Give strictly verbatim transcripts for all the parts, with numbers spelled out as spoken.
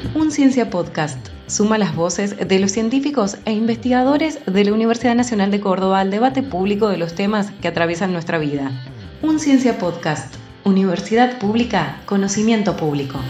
Un Ciencia Podcast suma las voces de los científicos e investigadores de la Universidad Nacional de Córdoba al debate público de los temas que atraviesan nuestra vida. Un Ciencia Podcast. Universidad Pública, conocimiento público.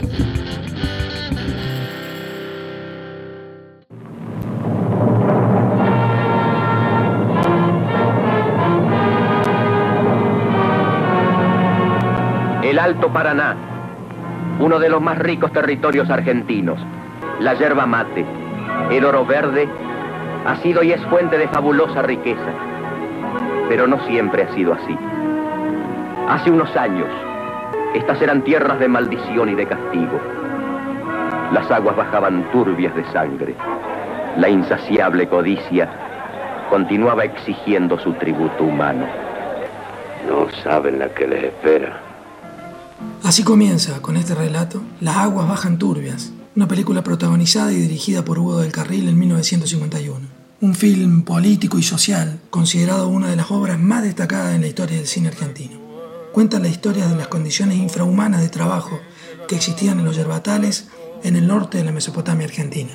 El Alto Paraná, uno de los más ricos territorios argentinos, la yerba mate, el oro verde, ha sido y es fuente de fabulosa riqueza. Pero no siempre ha sido así. Hace unos años, estas eran tierras de maldición y de castigo. Las aguas bajaban turbias de sangre. La insaciable codicia continuaba exigiendo su tributo humano. No saben la que les espera. Así comienza, con este relato, Las aguas bajan turbias, una película protagonizada y dirigida por Hugo del Carril en mil novecientos cincuenta y uno. Un film político y social, considerado una de las obras más destacadas en la historia del cine argentino. Cuenta la historia de las condiciones infrahumanas de trabajo que existían en los yerbatales en el norte de la Mesopotamia argentina.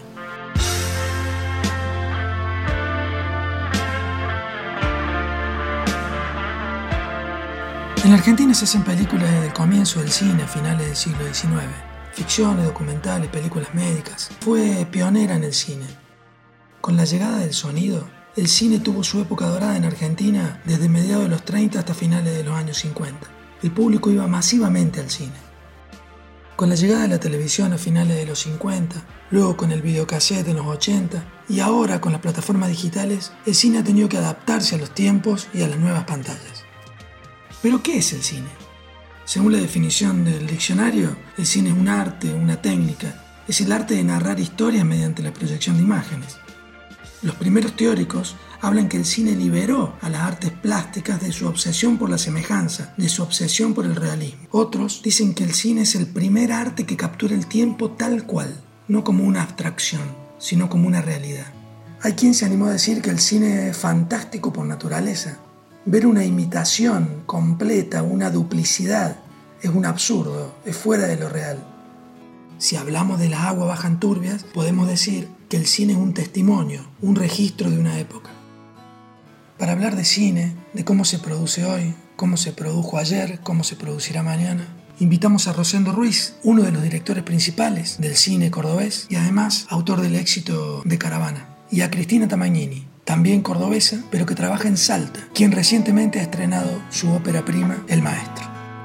En Argentina se hacen películas desde el comienzo del cine a finales del siglo diecinueve. Ficciones, documentales, películas médicas. Fue pionera en el cine. Con la llegada del sonido, el cine tuvo su época dorada en Argentina desde mediados de los treinta hasta finales de los años cincuenta. El público iba masivamente al cine. Con la llegada de la televisión a finales de los cincuenta, luego con el videocassette en los ochenta y ahora con las plataformas digitales, el cine ha tenido que adaptarse a los tiempos y a las nuevas pantallas. ¿Pero qué es el cine? Según la definición del diccionario, el cine es un arte, una técnica. Es el arte de narrar historias mediante la proyección de imágenes. Los primeros teóricos hablan que el cine liberó a las artes plásticas de su obsesión por la semejanza, de su obsesión por el realismo. Otros dicen que el cine es el primer arte que captura el tiempo tal cual, no como una abstracción, sino como una realidad. Hay quien se animó a decir que el cine es fantástico por naturaleza. Ver una imitación completa, una duplicidad, es un absurdo, es fuera de lo real. Si hablamos de Las aguas bajan turbias, podemos decir que el cine es un testimonio, un registro de una época. Para hablar de cine, de cómo se produce hoy, cómo se produjo ayer, cómo se producirá mañana, invitamos a Rosendo Ruiz, uno de los directores principales del cine cordobés y además autor del éxito de Caravana, y a Cristina Tamagnini, también cordobesa, pero que trabaja en Salta, quien recientemente ha estrenado su ópera prima, El Maestro.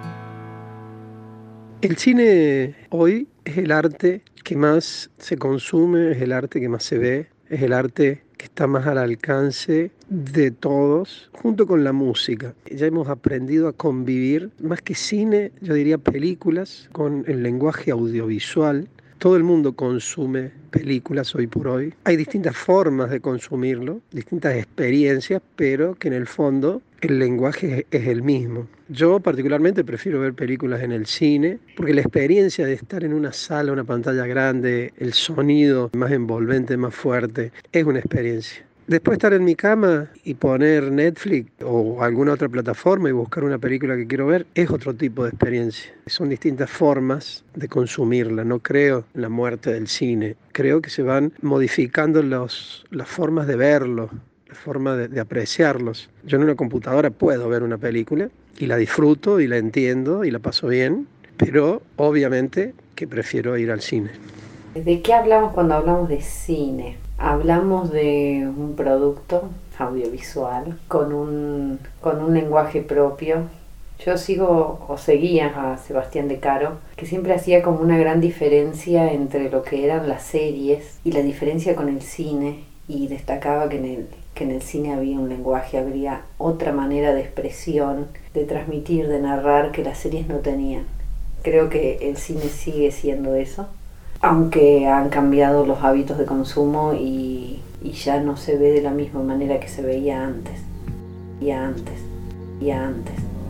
El cine hoy es el arte que más se consume, es el arte que más se ve, es el arte que está más al alcance de todos, junto con la música. Ya hemos aprendido a convivir, más que cine, yo diría películas, con el lenguaje audiovisual. Todo el mundo consume películas hoy por hoy. Hay distintas formas de consumirlo, distintas experiencias, pero que en el fondo el lenguaje es el mismo. Yo particularmente prefiero ver películas en el cine, porque la experiencia de estar en una sala, una pantalla grande, el sonido más envolvente, más fuerte, es una experiencia. Después estar en mi cama y poner Netflix o alguna otra plataforma y buscar una película que quiero ver es otro tipo de experiencia. Son distintas formas de consumirla. No creo en la muerte del cine. Creo que se van modificando los, las formas de verlo, la forma de, de apreciarlos. Yo en una computadora puedo ver una película y la disfruto y la entiendo y la paso bien, pero obviamente que prefiero ir al cine. ¿De qué hablamos cuando hablamos de cine? Hablamos de un producto audiovisual con un, con un lenguaje propio. Yo sigo o seguía a Sebastián de Caro, que siempre hacía como una gran diferencia entre lo que eran las series y la diferencia con el cine, y destacaba que en el, que en el cine había un lenguaje, habría otra manera de expresión, de transmitir, de narrar, que las series no tenían. Creo que el cine sigue siendo eso, aunque han cambiado los hábitos de consumo y, y ya no se ve de la misma manera que se veía antes, y antes, y antes.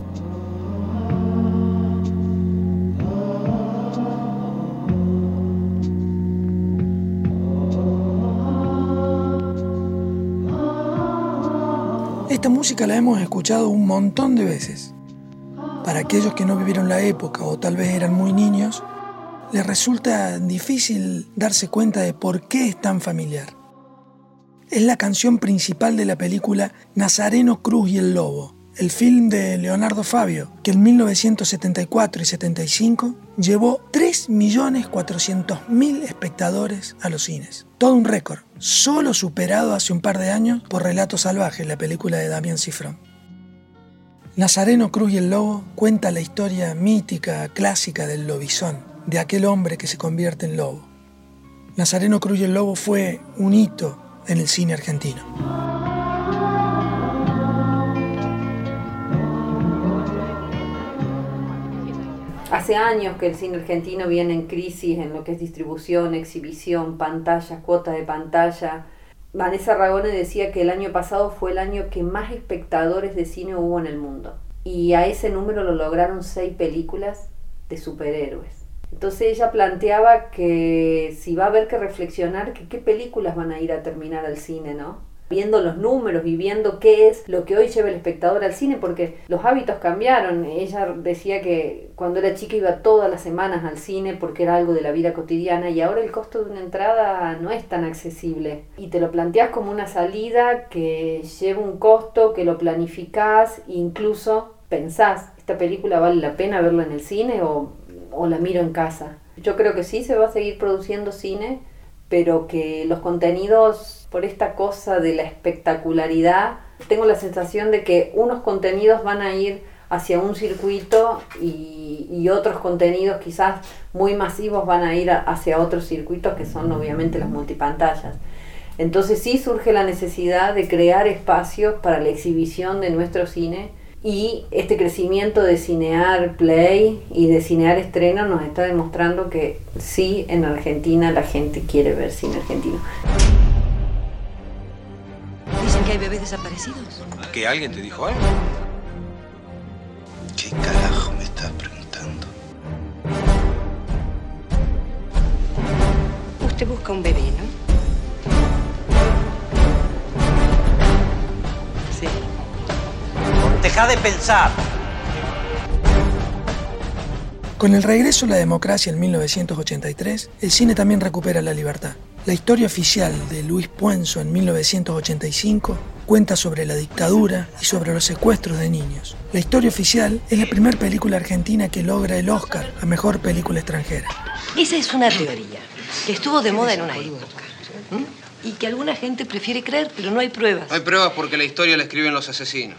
Esta música la hemos escuchado un montón de veces. Para aquellos que no vivieron la época o tal vez eran muy niños, le resulta difícil darse cuenta de por qué es tan familiar. Es la canción principal de la película Nazareno Cruz y el Lobo, el film de Leonardo Fabio, que en mil novecientos setenta y cuatro y setenta y cinco llevó tres millones cuatrocientos mil espectadores a los cines. Todo un récord, solo superado hace un par de años por Relatos Salvajes, la película de Damián Cifrón. Nazareno Cruz y el Lobo cuenta la historia mítica, clásica del lobizón, de aquel hombre que se convierte en lobo. Nazareno Cruz y el Lobo fue un hito en el cine argentino. Hace años que el cine argentino viene en crisis en lo que es distribución, exhibición, pantalla, cuota de pantalla. Vanessa Ragone decía que el año pasado fue el año que más espectadores de cine hubo en el mundo. Y a ese número lo lograron seis películas de superhéroes. Entonces ella planteaba que si va a haber que reflexionar, que qué películas van a ir a terminar al cine, ¿no? Viendo los números y viendo qué es lo que hoy lleva el espectador al cine, porque los hábitos cambiaron. Ella decía que cuando era chica iba todas las semanas al cine porque era algo de la vida cotidiana, y ahora el costo de una entrada no es tan accesible. Y te lo planteas como una salida que lleva un costo, que lo planificás, e incluso pensás, ¿esta película vale la pena verla en el cine o, o la miro en casa? Yo creo que sí se va a seguir produciendo cine, pero que los contenidos, por esta cosa de la espectacularidad, tengo la sensación de que unos contenidos van a ir hacia un circuito y, y otros contenidos quizás muy masivos van a ir a, hacia otros circuitos, que son obviamente las multipantallas. Entonces sí surge la necesidad de crear espacios para la exhibición de nuestro cine, y este crecimiento de Cinear Play y de Cinear Estreno nos está demostrando que sí, en Argentina la gente quiere ver cine argentino. Dicen que hay bebés desaparecidos. ¿Que alguien te dijo algo? ¿Qué carajo me estás preguntando? Usted busca un bebé, ¿no? Sí. Deja de pensar. Con el regreso a la democracia en mil novecientos ochenta y tres, el cine también recupera la libertad. La historia oficial de Luis Puenzo en mil novecientos ochenta y cinco cuenta sobre la dictadura y sobre los secuestros de niños. La historia oficial es la primera película argentina que logra el Oscar a Mejor Película Extranjera. Esa es una teoría que estuvo de moda en una época, ¿m? Y que alguna gente prefiere creer, pero no hay pruebas. No hay pruebas porque la historia la escriben los asesinos.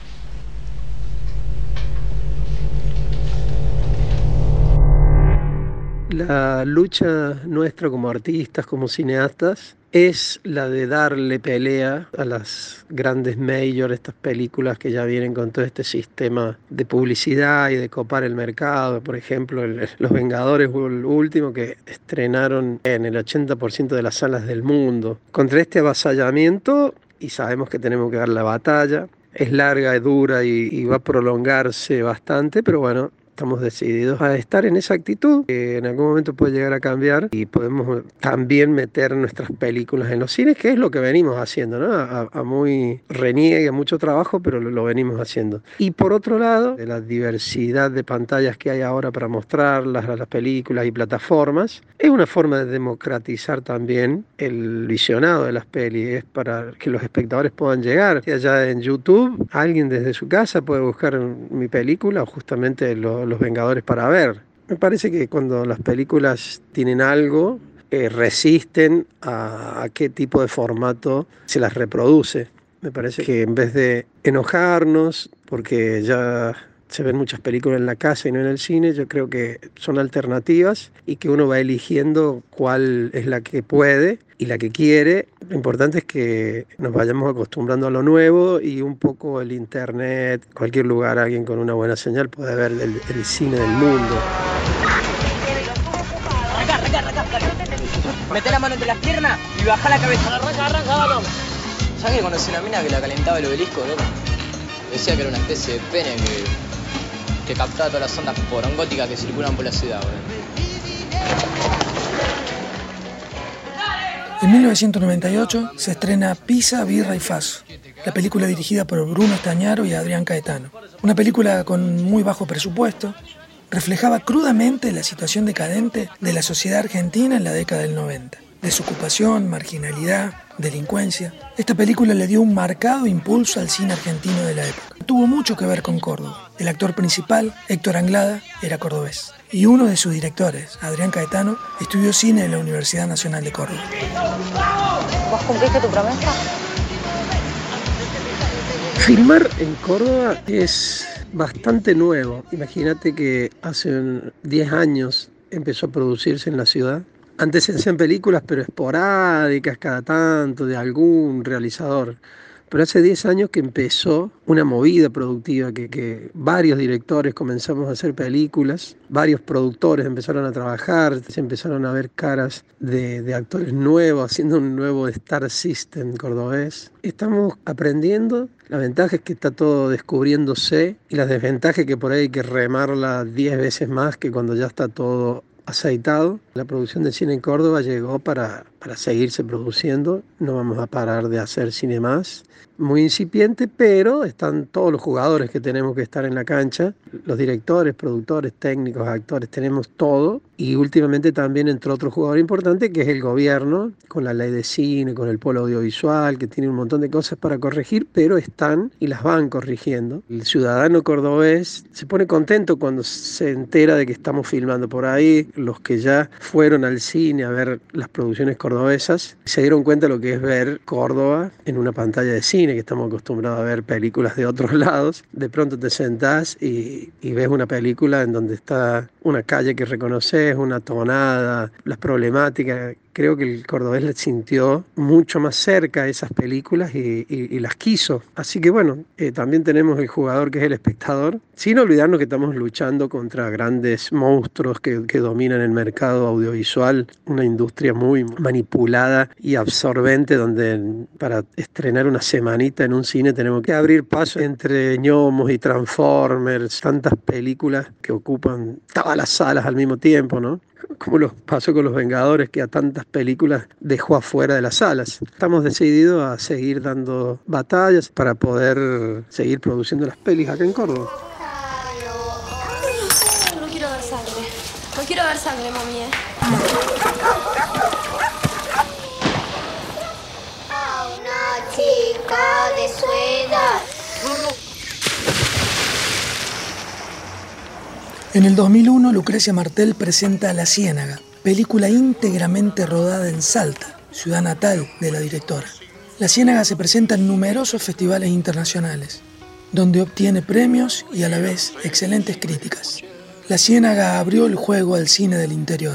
La lucha nuestra como artistas, como cineastas, es la de darle pelea a las grandes majors, estas películas que ya vienen con todo este sistema de publicidad y de copar el mercado. Por ejemplo, el, Los Vengadores, el último, que estrenaron en el ochenta por ciento de las salas del mundo. Contra este avasallamiento, y sabemos que tenemos que dar la batalla, es larga, es dura y, y va a prolongarse bastante, pero bueno, estamos decididos a estar en esa actitud, que en algún momento puede llegar a cambiar, y podemos también meter nuestras películas en los cines, que es lo que venimos haciendo, ¿no? A, a muy reniegue, a mucho trabajo, pero lo, lo venimos haciendo. Y por otro lado, de la diversidad de pantallas que hay ahora para mostrarlas, las películas y plataformas, es una forma de democratizar también el visionado de las pelis, es para que los espectadores puedan llegar. Y allá en YouTube, alguien desde su casa puede buscar mi película o justamente lo Los Vengadores para ver. Me parece que cuando las películas tienen algo, eh, resisten a, a qué tipo de formato se las reproduce. Me parece que en vez de enojarnos porque ya se ven muchas películas en la casa y no en el cine, yo creo que son alternativas y que uno va eligiendo cuál es la que puede y la que quiere. Lo importante es que nos vayamos acostumbrando a lo nuevo, y un poco el internet, cualquier lugar, alguien con una buena señal puede ver el, el cine del mundo. Arranca, arranca, arranca, arranca. Mete la mano entre las piernas y baja la cabeza. Arranca, arranca, vamos. ¿Sabes que conocí una mina que la calentaba el obelisco, loco? Decía que era una especie de pene que, que captaba todas las ondas porongóticas que circulan por la ciudad, boludo. En mil novecientos noventa y ocho se estrena Pizza, Birra y Faso, la película dirigida por Bruno Estañaro y Adrián Caetano. Una película con muy bajo presupuesto, reflejaba crudamente la situación decadente de la sociedad argentina en la década del noventa. Desocupación, marginalidad, delincuencia. Esta película le dio un marcado impulso al cine argentino de la época. Tuvo mucho que ver con Córdoba. El actor principal, Héctor Anglada, era cordobés. Y uno de sus directores, Adrián Caetano, estudió cine en la Universidad Nacional de Córdoba. ¿Vos cumpliste tu promesa? Filmar en Córdoba es bastante nuevo. Imagínate que hace diez años empezó a producirse en la ciudad. Antes se hacían películas, pero esporádicas, cada tanto, de algún realizador. Pero hace diez años que empezó una movida productiva, que, que varios directores comenzamos a hacer películas, varios productores empezaron a trabajar, se empezaron a ver caras de, de actores nuevos, haciendo un nuevo Star System cordobés. Estamos aprendiendo, la ventaja es que está todo descubriéndose y la desventaja es que por ahí hay que remarla diez veces más que cuando ya está todo aceitado. La producción de cine en Córdoba llegó para, para seguirse produciendo, no vamos a parar de hacer cine más. Muy incipiente, pero están todos los jugadores que tenemos que estar en la cancha, los directores, productores, técnicos, actores, tenemos todo. Y últimamente también entró otro jugador importante que es el gobierno, con la ley de cine, con el polo audiovisual, que tiene un montón de cosas para corregir, pero están y las van corrigiendo. El ciudadano cordobés se pone contento cuando se entera de que estamos filmando por ahí. Los que ya fueron al cine a ver las producciones cordobesas se dieron cuenta de lo que es ver Córdoba en una pantalla de cine, que estamos acostumbrados a ver películas de otros lados. De pronto te sentás y, y ves una película en donde está una calle que reconoces, una tonada, las problemáticas. Creo que el cordobés le sintió mucho más cerca a esas películas y, y, y las quiso. Así que bueno, eh, también tenemos el jugador que es el espectador, sin olvidarnos que estamos luchando contra grandes monstruos que, que dominan el mercado audiovisual, una industria muy manipulada y absorbente, donde para estrenar una semanita en un cine tenemos que abrir paso entre ñomos y Transformers, tantas películas que ocupan todas las salas al mismo tiempo, ¿no? Como lo pasó con Los Vengadores, que a tantas películas dejó afuera de las salas. Estamos decididos a seguir dando batallas para poder seguir produciendo las pelis acá en Córdoba. No quiero ver sangre. No quiero ver sangre, mami. A una chica de su edad. En el dos mil uno, Lucrecia Martel presenta La Ciénaga, película íntegramente rodada en Salta, ciudad natal de la directora. La Ciénaga se presenta en numerosos festivales internacionales, donde obtiene premios y a la vez excelentes críticas. La Ciénaga abrió el juego al cine del interior.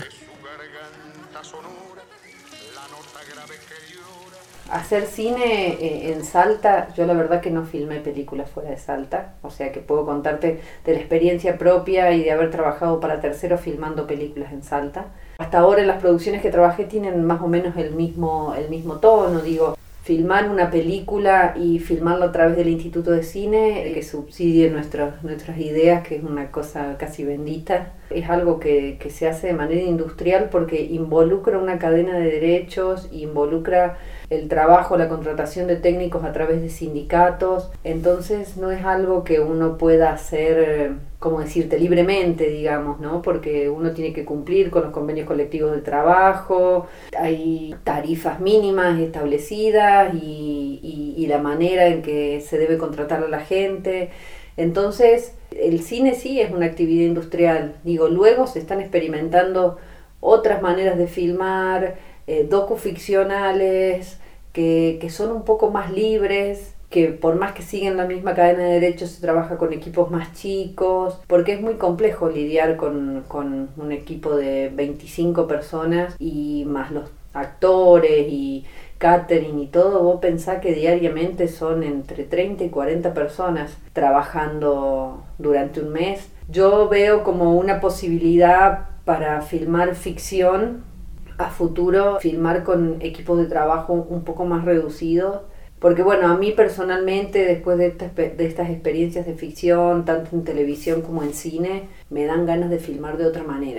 Hacer cine eh, en Salta, yo la verdad que no filmé películas fuera de Salta, o sea que puedo contarte de la experiencia propia y de haber trabajado para terceros filmando películas en Salta. Hasta ahora las producciones que trabajé tienen más o menos el mismo, el mismo tono, digo, filmar una película y filmarlo a través del Instituto de Cine, que subsidie nuestros, nuestras ideas, que es una cosa casi bendita. Es algo que, que se hace de manera industrial porque involucra una cadena de derechos, involucra el trabajo, la contratación de técnicos a través de sindicatos. Entonces no es algo que uno pueda hacer, como decirte, libremente, digamos, ¿no? Porque uno tiene que cumplir con los convenios colectivos de trabajo, hay tarifas mínimas establecidas y, y, y la manera en que se debe contratar a la gente. Entonces, el cine sí es una actividad industrial. Digo, luego se están experimentando otras maneras de filmar, eh, docuficcionales, que, que son un poco más libres, que por más que siguen la misma cadena de derechos se trabaja con equipos más chicos, porque es muy complejo lidiar con, con un equipo de veinticinco personas y más los actores y catering y todo. Vos pensás que diariamente son entre treinta y cuarenta personas trabajando durante un mes. Yo veo como una posibilidad para filmar ficción a futuro, filmar con equipos de trabajo un poco más reducidos, porque bueno, a mí personalmente, después de, esta, de estas experiencias de ficción, tanto en televisión como en cine, me dan ganas de filmar de otra manera.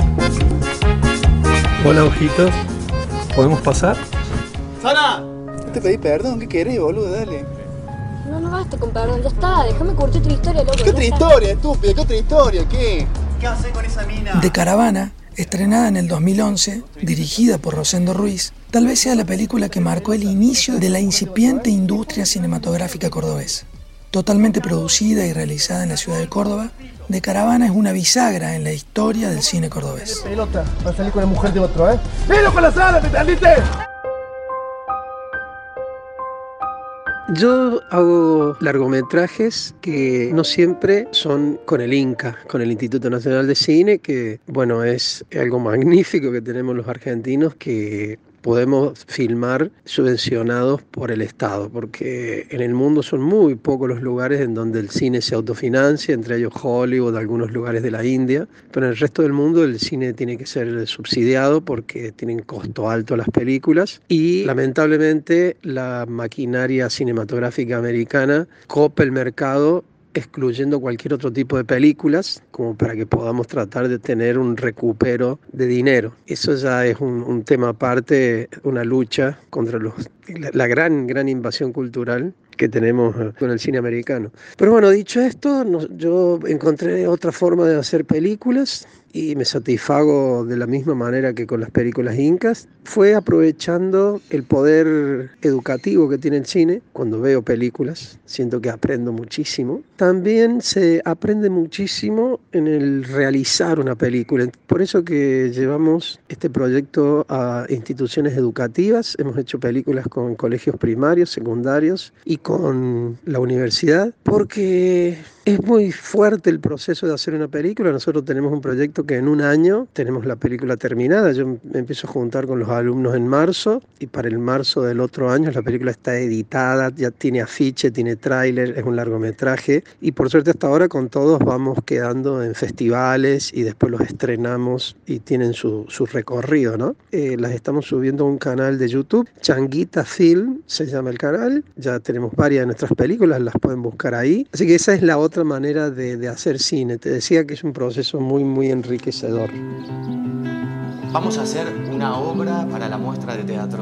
Hola, ojitos. ¿Podemos pasar? ¡Sana! te pedí perdón, ¿qué querés, boludo? Dale. No, no basta con perdón, ya está, déjame curtir otra historia, loco. ¿Qué otra historia, estúpida? ¿Qué otra historia? ¿Qué? ¿Qué haces con esa mina? De Caravana, estrenada en el dos mil once, dirigida por Rosendo Ruiz, tal vez sea la película que marcó el inicio de la incipiente industria cinematográfica cordobesa. Totalmente producida y realizada en la ciudad de Córdoba, De Caravana es una bisagra en la historia del cine cordobés. Pelota, va a salir con la mujer de otro, ¿eh? ¡Velo con la sala, me entendiste! Yo hago largometrajes que no siempre son con el INCA, con el Instituto Nacional de Cine, que bueno, es algo magnífico que tenemos los argentinos, que podemos filmar subvencionados por el Estado, porque en el mundo son muy pocos los lugares en donde el cine se autofinancia, entre ellos Hollywood, algunos lugares de la India, pero en el resto del mundo el cine tiene que ser subsidiado porque tienen costo alto las películas y lamentablemente la maquinaria cinematográfica americana copa el mercado, excluyendo cualquier otro tipo de películas, como para que podamos tratar de tener un recupero de dinero. Eso ya es un, un tema aparte, una lucha contra los, la, la gran, gran invasión cultural que tenemos con el cine americano. Pero bueno, dicho esto, no, yo encontré otra forma de hacer películas y me satisfago de la misma manera que con las películas incas. Fue aprovechando el poder educativo que tiene el cine. Cuando veo películas, siento que aprendo muchísimo. También se aprende muchísimo en el realizar una película. Por eso que llevamos este proyecto a instituciones educativas. Hemos hecho películas con colegios primarios, secundarios y con la universidad, porque es muy fuerte el proceso de hacer una película. Nosotros tenemos un proyecto que en un año tenemos la película terminada. Yo me empiezo a juntar con los alumnos en marzo y para el marzo del otro año la película está editada, ya tiene afiche, tiene tráiler, es un largometraje y por suerte hasta ahora con todos vamos quedando en festivales y después los estrenamos y tienen su, su recorrido, ¿no? Eh, las estamos subiendo a un canal de YouTube, Changuita Film se llama el canal, ya tenemos varias de nuestras películas, las pueden buscar ahí. Así que esa es la otra manera de, de hacer cine. Te decía que es un proceso muy, muy enriquecedor. Vamos a hacer una obra para la muestra de teatro.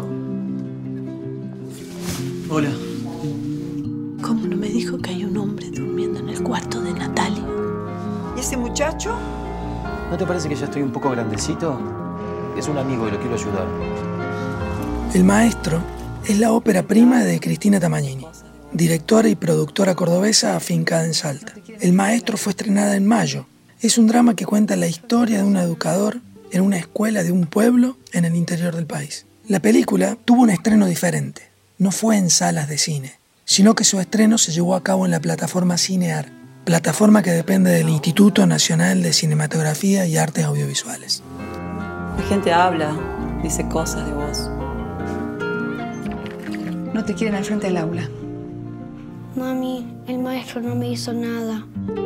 Hola. ¿Cómo no me dijo que hay un hombre durmiendo en el cuarto de Natalia? ¿Y ese muchacho? ¿No te parece que ya estoy un poco grandecito? Es un amigo y lo quiero ayudar. El Maestro es la ópera prima de Cristina Tamagnini, directora y productora cordobesa afincada en Salta. El Maestro fue estrenada en mayo. Es un drama que cuenta la historia de un educador en una escuela de un pueblo en el interior del país. La película tuvo un estreno diferente. No fue en salas de cine, sino que su estreno se llevó a cabo en la plataforma Cinear, plataforma que depende del Instituto Nacional de Cinematografía y Artes Audiovisuales. La gente habla, dice cosas de vos. No te quieren al frente del aula. Mami, el maestro no me hizo nada.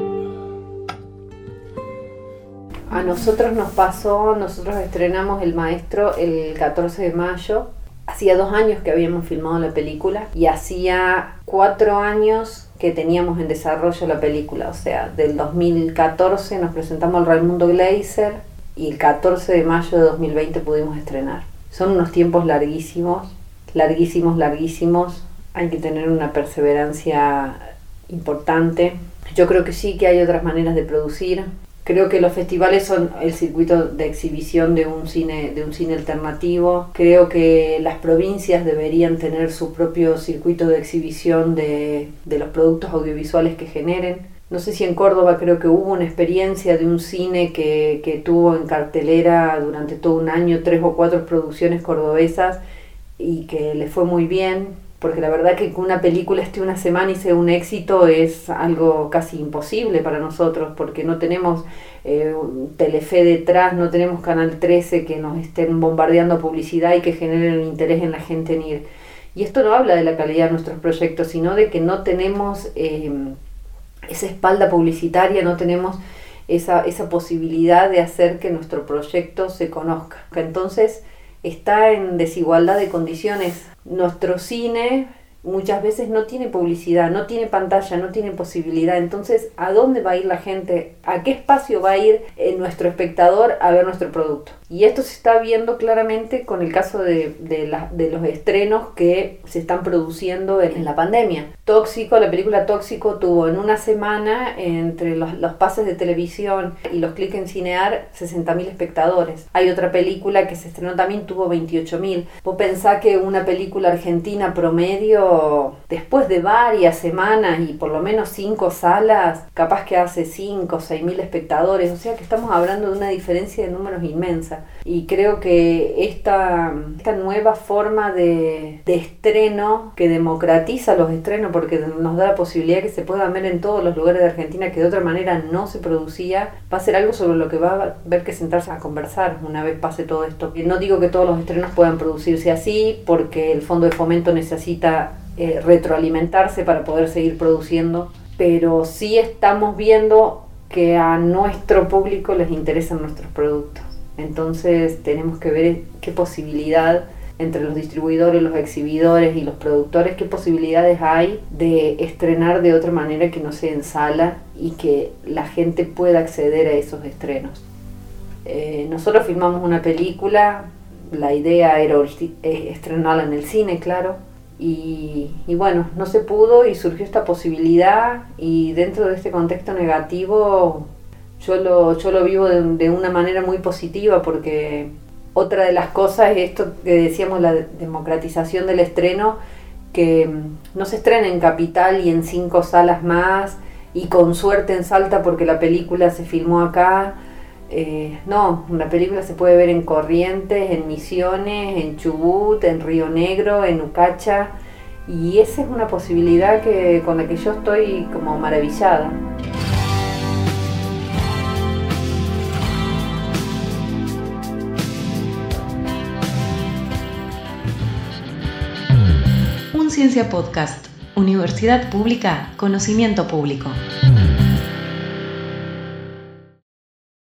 A nosotros nos pasó, nosotros estrenamos El Maestro el catorce de mayo. Hacía dos años que habíamos filmado la película y hacía cuatro años que teníamos en desarrollo la película. O sea, del dos mil catorce nos presentamos al Raimundo Gleiser y el catorce de mayo de dos mil veinte pudimos estrenar. Son unos tiempos larguísimos, larguísimos, larguísimos. Hay que tener una perseverancia importante. Yo creo que sí que hay otras maneras de producir. Creo que los festivales son el circuito de exhibición de un cine, de un cine alternativo. Creo que las provincias deberían tener su propio circuito de exhibición de, de los productos audiovisuales que generen. No sé si en Córdoba creo que hubo una experiencia de un cine que, que tuvo en cartelera durante todo un año tres o cuatro producciones cordobesas y que le fue muy bien. Porque la verdad que una película esté una semana y sea un éxito es algo casi imposible para nosotros, porque no tenemos eh, Telefe detrás, no tenemos Canal trece que nos estén bombardeando publicidad y que generen interés en la gente en ir. Y esto no habla de la calidad de nuestros proyectos, sino de que no tenemos eh, esa espalda publicitaria, no tenemos esa, esa posibilidad de hacer que nuestro proyecto se conozca. Entonces está en desigualdad de condiciones. Nuestro cine muchas veces no tiene publicidad, no tiene pantalla, no tiene posibilidad. Entonces, ¿a dónde va a ir la gente? ¿A qué espacio va a ir eh, nuestro espectador a ver nuestro producto? Y esto se está viendo claramente con el caso de, de, la, de los estrenos que se están produciendo en, en la pandemia. Tóxico, la película Tóxico tuvo en una semana, entre los, los pases de televisión y los clics en Cinear, sesenta mil espectadores. Hay otra película que se estrenó también, tuvo veintiocho mil. Vos pensás que una película argentina promedio, después de varias semanas y por lo menos cinco salas, capaz que hace cinco o seis mil espectadores. O sea que estamos hablando de una diferencia de números inmensa. Y creo que esta, esta nueva forma de, de estreno, que democratiza los estrenos porque nos da la posibilidad que se puedan ver en todos los lugares de Argentina que de otra manera no se producía, va a ser algo sobre lo que va a haber que sentarse a conversar una vez pase todo esto. No digo que todos los estrenos puedan producirse así, porque el Fondo de Fomento necesita eh, retroalimentarse para poder seguir produciendo, pero sí estamos viendo que a nuestro público les interesan nuestros productos. Entonces tenemos que ver qué posibilidad entre los distribuidores, los exhibidores y los productores, qué posibilidades hay de estrenar de otra manera que no sea en sala y que la gente pueda acceder a esos estrenos. Eh, nosotros filmamos una película, la idea era estrenarla en el cine, claro, y, y bueno, no se pudo y surgió esta posibilidad, y dentro de este contexto negativo yo lo, yo lo vivo de, de una manera muy positiva, porque otra de las cosas es esto que decíamos, la democratización del estreno, que no se estrena en Capital y en cinco salas más, y con suerte en Salta porque la película se filmó acá. Eh, no, una película se puede ver en Corrientes, en Misiones, en Chubut, en Río Negro, en Ucacha, y esa es una posibilidad que, con la que yo estoy como maravillada. Un Ciencia Podcast. Universidad Pública, conocimiento público.